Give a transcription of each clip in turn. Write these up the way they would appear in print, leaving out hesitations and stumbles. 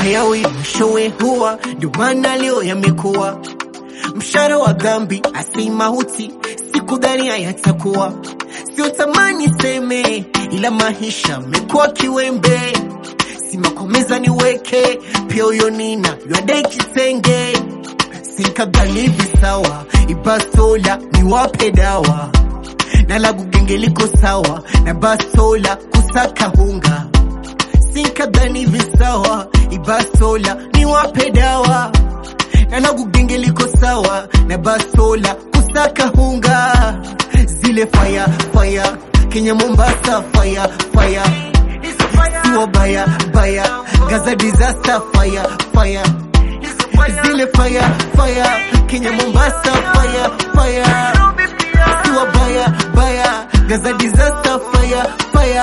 hayawi mwishowe huwa, ndio maana leo yamekuwa. Mshahara wa dhambi asi mauti, sikudhani hayatakuwa. Sio tamani seme, ila maisha mekuwa kiwembe. Simakomeza niweke, pia uyo nina yuadai kitenge. Sinkadhani visawa, ibasola niwape dawa. Na lagu genge liko sawa, na basola kusaka hunga. Sinkadhani visawa, ibasola niwape dawa. Na lagu genge liko sawa, na basola kusaka hunga. Zile fire, fire, Kenya Mombasa fire, fire. Siwa baya, baya, Gaza disaster fire, fire. Zile fire, fire, Kenya Mombasa fire, fire. Siwa baya, baya, Gaza disaster fire, fire.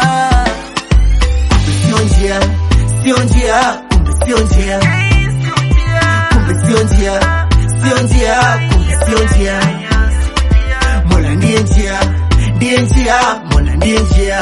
Sio njia, sio njia, kumbe sio njia. Kumbe sio njia, sio njia, kumbe sio njia. Mola ndiye njia, ndiye njia, Mola ndiye njia.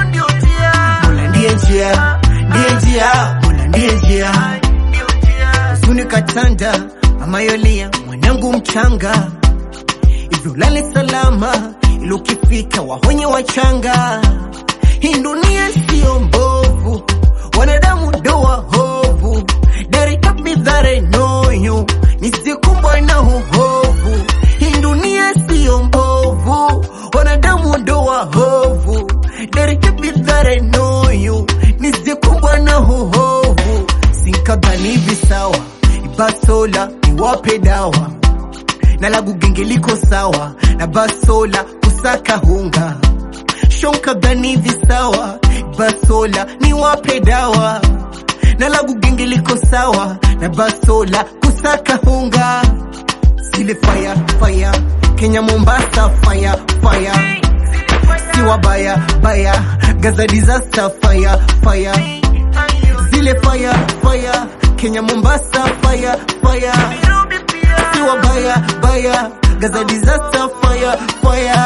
Mola ndiye njia, ndiye njia, Mola ndiye njia. Usuni katanda, mama yolia, mwanangu mchanga. Hivyo lale salama, ilo kifika wahonye wachanga. Hii dunia sio mbovu, wanadamu doa hovu. Dari kapi dhare noyo, nisikumbwa na uhovu. Hii dunia sio mbovu, wanadamu doa hovu. Dari kapi dhare noyo, nisikumbwa na uhovu. Sinkadhani visawa, ibasola niwape dawa. Na lagu genge liko sawa, na basola kusaka hunga. Shonkadhani visawa, basola niwape dawa. Na lagu genge liko sawa, na basola kusaka hunga. Zile fire, fire, Kenya Mombasa fire, fire. Siwa baya, baya, Gaza disaster fire, fire. Zile fire, fire, Kenya Mombasa fire, fire. Siwa baya, baya, Gaza disaster fire, fire.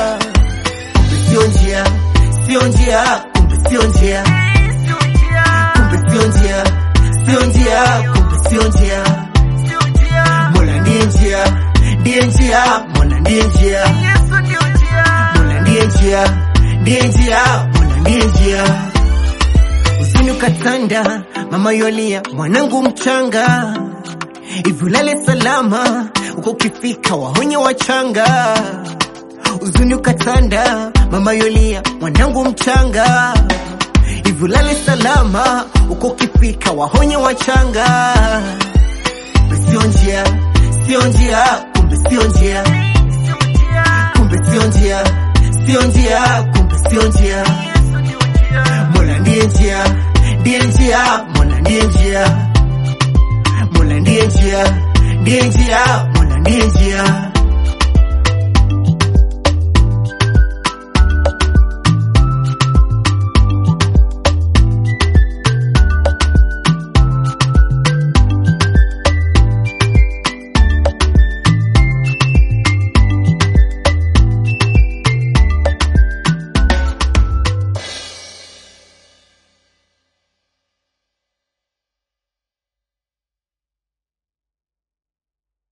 Sio njia, sio njia, kumbe sio njia. Kumbe sio njia, sio njia, kumbe sio njia. Mola ndiye njia, ndiye njia, Mola ndiye njia. Mola ndiye njia, ndiye njia, Mola ndiye njia. Usini ukatanda, mama yolia, mwanangu mchanga. Hivyo lale salama, uko kifika wahonye wachanga. Uzuni ukatanda, mama yolia, mwanangu mchanga. Hivyo lale salama, uko kifika wahonye wachanga. Sio njia, sio njia, kumbe sio njia. Kumbe sio njia, sio njia, kumbe sio njia. Mola ndiye njia, ndiye njia, Mola ndiye njia. Mola ndiye njia, ndiye njia, Mola ndiye njia.